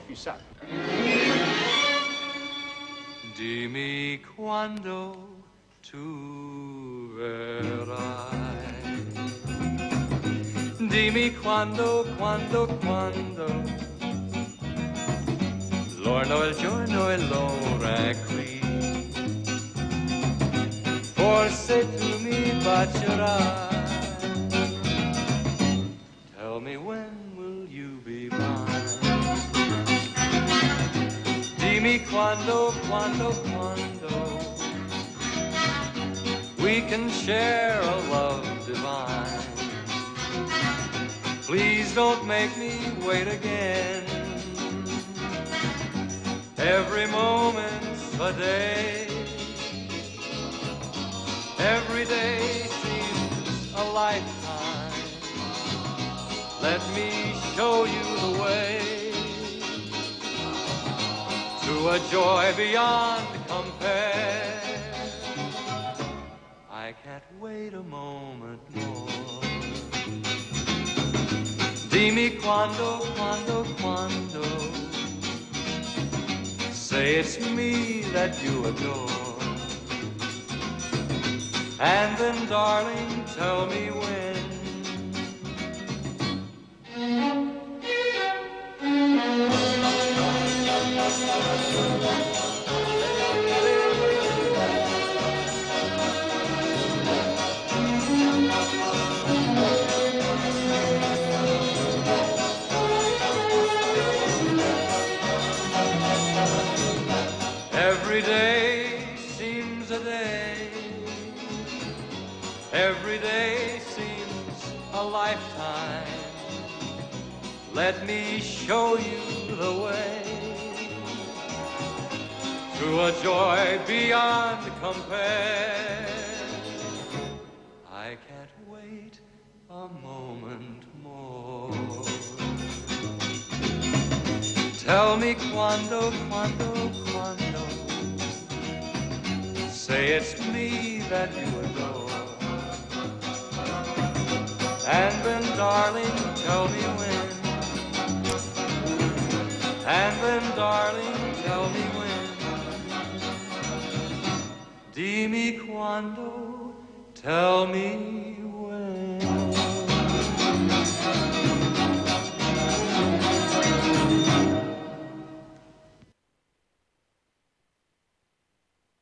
fi sa. Dimmi quando tu verrai. Dimmi quando. L'orno, il giorno e l'ora è qui. Forse tu mi bacerai. Tell me when will you be mine? Dimmi quando. We can share a love divine. Please don't make me wait again. Every moment's a day. Every day seems a lifetime. Let me show you the way to a joy beyond compare. I can't wait a moment more. Dimmi quando. Say it's me that you adore. And then, darling, tell me when. Every day seems a day. Every day seems a lifetime. Let me show you the way to a joy beyond compare. I can't wait a moment more. Tell me quando. Say it's me that you adore. And then, darling, tell me when. And then, darling, tell me when. Dimmi quando, tell me when.